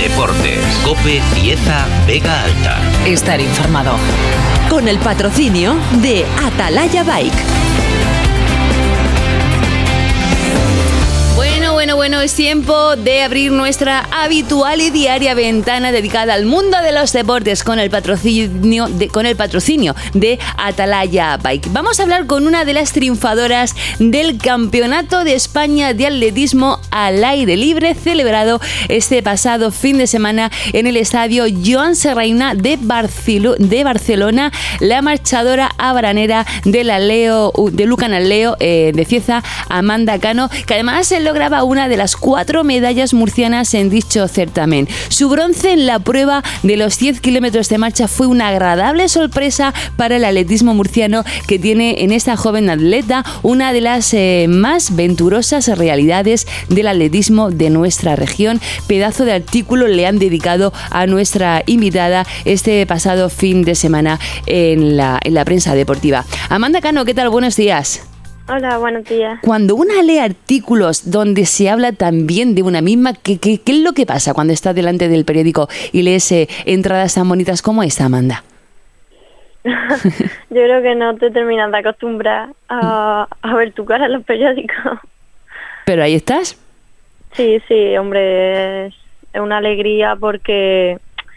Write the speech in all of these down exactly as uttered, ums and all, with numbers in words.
Deportes. COPE Cieza Vega Alta. Estar informado. Con el patrocinio de Atalaya Bike. Bueno, bueno, es tiempo de abrir nuestra habitual y diaria ventana dedicada al mundo de los deportes con el patrocinio de, con el patrocinio de Atalaya Bike. Vamos a hablar con una de las triunfadoras del Campeonato de España de Atletismo al aire libre celebrado este pasado fin de semana en el estadio Joan Serrahima de, Barcelo- de Barcelona, la marchadora abranera de la Leo de Lucan al Leo eh, de Cieza, Amanda Cano, que además se lograba una de las cuatro medallas murcianas en dicho certamen. Su bronce en la prueba de los diez kilómetros de marcha fue una agradable sorpresa para el atletismo murciano, que tiene en esta joven atleta una de las eh, más venturosas realidades del atletismo de nuestra región. Pedazo de artículo le han dedicado a nuestra invitada este pasado fin de semana en la, en la prensa deportiva. Amanda Cano, ¿qué tal? Buenos días. Hola, buenos días. Cuando una lee artículos donde se habla también de una misma, ¿qué, qué, qué es lo que pasa cuando estás delante del periódico y lees eh, entradas tan bonitas como esta, Amanda? Yo creo que no te terminas de acostumbrar a, a ver tu cara en los periódicos. ¿Pero ahí estás? Sí, sí, hombre, es, es una alegría porque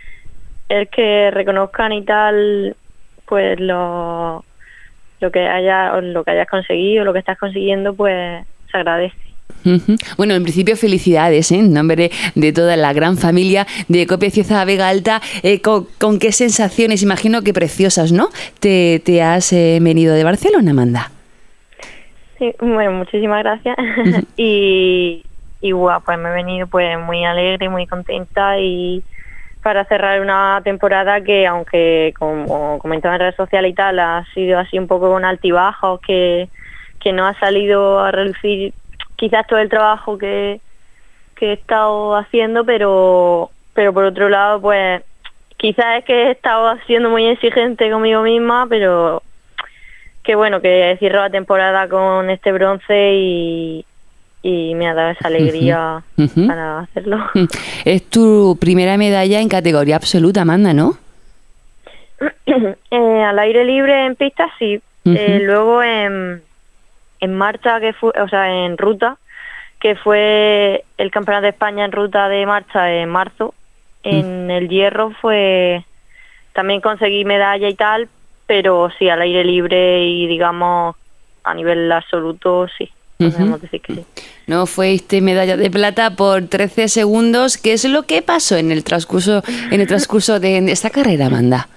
el que reconozcan y tal, pues lo... lo que haya lo que hayas conseguido, lo que estás consiguiendo, pues se agradece. Uh-huh. Bueno, en principio felicidades, ¿eh? En nombre de toda la gran familia de COPE Cieza Vega Alta. Eh, con, ¿Con qué sensaciones, imagino que preciosas, ¿no?, te, te has eh, venido de Barcelona, Amanda? Sí, bueno, muchísimas gracias. Uh-huh. y, y guau, pues me he venido pues muy alegre, muy contenta, y para cerrar una temporada que, aunque como comentaba en redes sociales y tal, ha sido así un poco con altibajos, que, que no ha salido a relucir quizás todo el trabajo que, que he estado haciendo, pero pero por otro lado, pues quizás es que he estado siendo muy exigente conmigo misma, pero que bueno, que cierro la temporada con este bronce y y me ha dado esa alegría uh-huh. Uh-huh. para hacerlo. Es tu primera medalla en categoría absoluta, Amanda, ¿no? eh, al aire libre en pista, sí. Uh-huh. Eh, luego en, en marcha, que fue, o sea, en ruta, que fue el Campeonato de España en ruta de marcha en marzo. En uh-huh. el hierro fue... También conseguí medalla y tal, pero sí, al aire libre y, digamos, a nivel absoluto, sí. Podemos decir que sí. No fuiste medalla de plata por trece segundos. ¿Qué es lo que pasó en el transcurso en el transcurso de esta carrera, Amanda?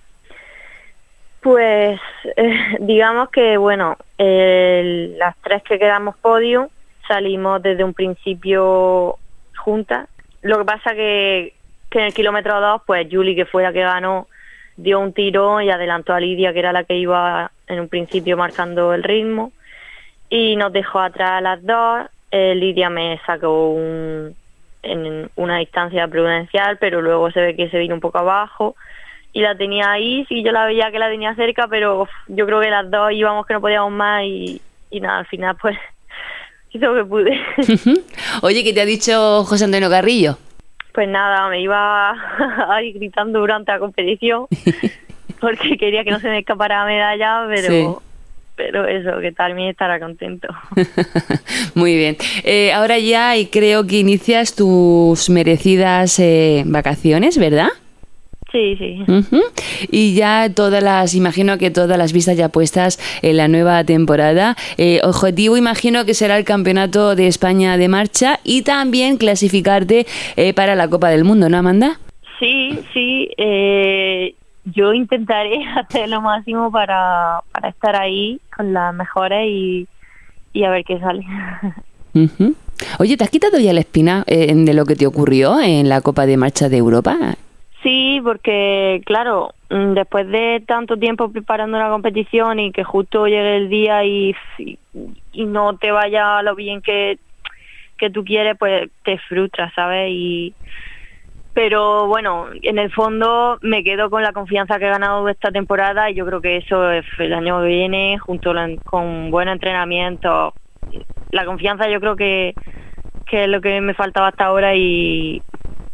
Pues eh, digamos que bueno, eh, las tres que quedamos podio salimos desde un principio juntas. Lo que pasa que, que en el kilómetro dos, pues Julie, que fue la que ganó, dio un tiro y adelantó a Lidia, que era la que iba en un principio marcando el ritmo, y nos dejó atrás a las dos. Eh, Lidia me sacó un, en una distancia prudencial, pero luego se ve que se vino un poco abajo y la tenía ahí. Sí, yo la veía que la tenía cerca, pero uf, yo creo que las dos íbamos que no podíamos más, y, y nada, al final pues hizo lo que pude. Oye, ¿qué te ha dicho José Antonio Carrillo? Pues nada, me iba ahí gritando durante la competición porque quería que no se me escapara la medalla, pero... Sí. Pero eso, que también estará contento. Muy bien. Eh, ahora ya y creo que inicias tus merecidas eh, vacaciones, ¿verdad? Sí, sí. Uh-huh. Y ya todas las, imagino que todas las vistas ya puestas en la nueva temporada. Eh, objetivo, imagino que será el Campeonato de España de Marcha y también clasificarte eh, para la Copa del Mundo, ¿no, Amanda? Sí, sí. Eh... Yo intentaré hacer lo máximo para, para estar ahí con las mejores y, y a ver qué sale. Uh-huh. Oye, ¿te has quitado ya la espina eh, de lo que te ocurrió en la Copa de Marcha de Europa? Sí, porque claro, después de tanto tiempo preparando una competición y que justo llegue el día y, y, y no te vaya lo bien que, que tú quieres, pues te frustras, ¿sabes? Y pero bueno, en el fondo me quedo con la confianza que he ganado esta temporada, y yo creo que eso es el año que viene, junto con buen entrenamiento. La confianza yo creo que, que es lo que me faltaba hasta ahora, y,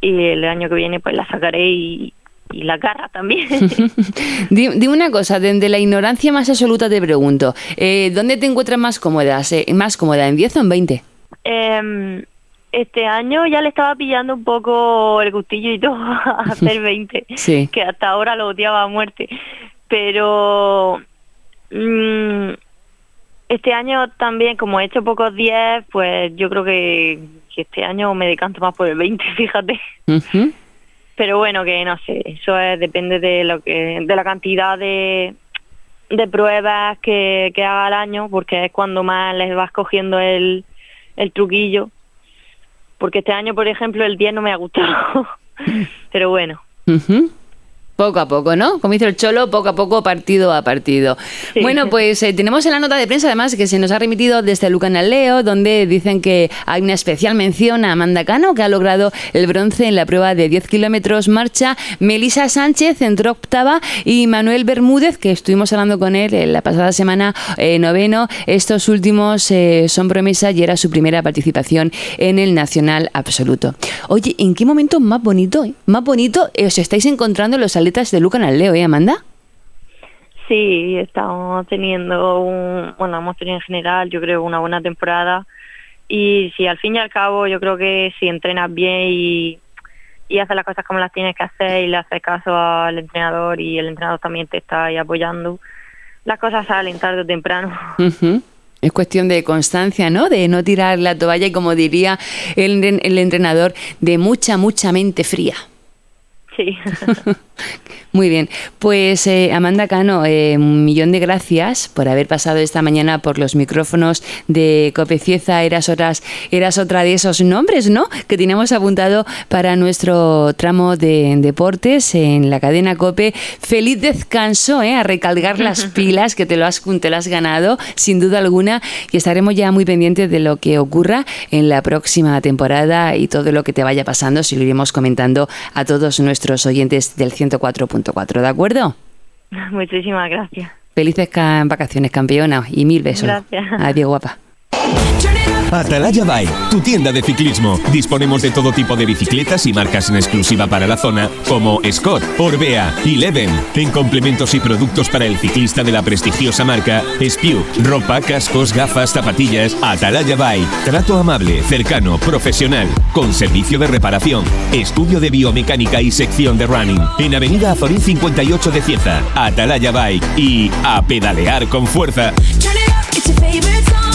y el año que viene pues la sacaré y, y la garra también. Dime di una cosa, desde la ignorancia más absoluta te pregunto, eh, ¿dónde te encuentras más cómoda? Eh, ¿Más cómoda, en diez o en veinte? Eh, este año ya le estaba pillando un poco el gustillo y todo a hacer veinte, sí. que hasta ahora lo odiaba a muerte. Pero mmm, este año también, como he hecho pocos diez, pues yo creo que, que este año me decanto más por el veinte, fíjate. Uh-huh. Pero bueno, que no sé, eso es, depende de lo que de la cantidad de, de pruebas que, que haga al año, porque es cuando más les vas cogiendo el, el truquillo. Porque este año, por ejemplo, el diez no me ha gustado. Pero bueno. Uh-huh. Poco a poco, ¿no? Como dice el Cholo, poco a poco, partido a partido. Sí. Bueno, pues eh, tenemos en la nota de prensa, además, que se nos ha remitido desde Lucan al Leo, donde dicen que hay una especial mención a Amanda Cano, que ha logrado el bronce en la prueba de diez kilómetros marcha. Melissa Sánchez entró octava y Manuel Bermúdez, que estuvimos hablando con él en la pasada semana, eh, noveno. Estos últimos eh, son promesa y era su primera participación en el Nacional Absoluto. Oye, ¿en qué momento más bonito, eh? más bonito eh, os estáis encontrando los atletas de Lucan al Leo, ¿eh, Amanda? Sí, estamos teniendo un, bueno, hemos tenido en general, yo creo, una buena temporada, y si al fin y al cabo yo creo que si entrenas bien y, y haces las cosas como las tienes que hacer y le haces caso al entrenador y el entrenador también te está ahí apoyando, las cosas salen tarde o temprano. Uh-huh. Es cuestión de constancia, ¿no? De no tirar la toalla y, como diría el, el entrenador, de mucha, mucha mente fría. Sí. Muy bien, pues eh, Amanda Cano, eh, un millón de gracias por haber pasado esta mañana por los micrófonos de COPE Cieza. Eras, otras, eras otra de esos nombres, ¿no?, que teníamos apuntado para nuestro tramo de deportes en la cadena COPE. Feliz descanso, ¿eh? A recargar las pilas, que te lo has, te lo has ganado, sin duda alguna, y estaremos ya muy pendientes de lo que ocurra en la próxima temporada y todo lo que te vaya pasando, si lo iremos comentando a todos nuestros oyentes del ciento cuatro punto cuatro, ¿de acuerdo? Muchísimas gracias. Felices ca- vacaciones, campeona, y mil besos. Gracias. Adiós, guapa. Atalaya Bike, tu tienda de ciclismo. Disponemos de todo tipo de bicicletas y marcas en exclusiva para la zona, como Scott, Orbea y Leven. En complementos y productos para el ciclista de la prestigiosa marca Spew, ropa, cascos, gafas, zapatillas. Atalaya Bike, trato amable, cercano, profesional, con servicio de reparación, estudio de biomecánica y sección de running. En Avenida Azorín cincuenta y ocho de Cieza. Atalaya Bike y a pedalear con fuerza. Turn it up, it's your favorite song.